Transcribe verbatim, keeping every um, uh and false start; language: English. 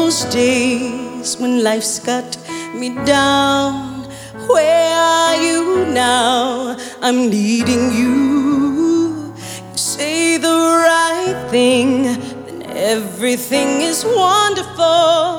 those days when life's got me down. Where are you now? I'm needing you. You say the right thing, then everything is wonderful.